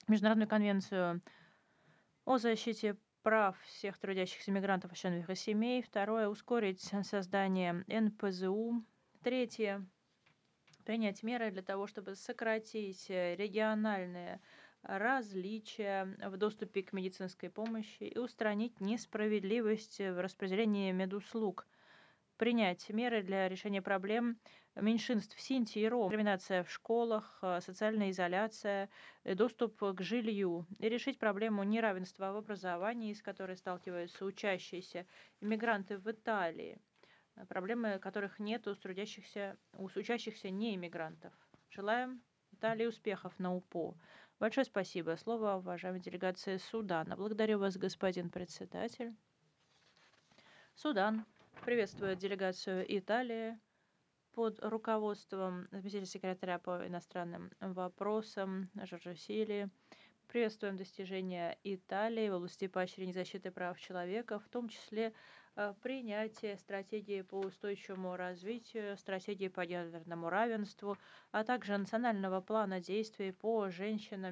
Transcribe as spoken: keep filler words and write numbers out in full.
Международную конвенцию о защите прав всех трудящихся мигрантов и членов их семей. Второе — ускорить создание эн пэ зэ у. Третье — принять меры для того, чтобы сократить э, региональные различия в доступе к медицинской помощи и устранить несправедливость в распределении медуслуг. Принять меры для решения проблем меньшинств синти и ром, дискриминация в школах, э, социальная изоляция, э, доступ к жилью, и решить проблему неравенства в образовании, с которой сталкиваются учащиеся иммигранты в Италии, э, проблемы которых нет у трудящихся, у учащихся неиммигрантов. Желаем Италии успехов на УПО. Большое спасибо. Слово уважаемой делегации Судана. Благодарю вас, господин председатель. Судан приветствует делегацию Италии под руководством заместителя секретаря по иностранным вопросам Жоржо Сили. Приветствуем достижения Италии в области поощрения защиты прав человека, в том числе э, принятие стратегии по устойчивому развитию, стратегии по гендерному равенству, а также национального плана действий по женщинам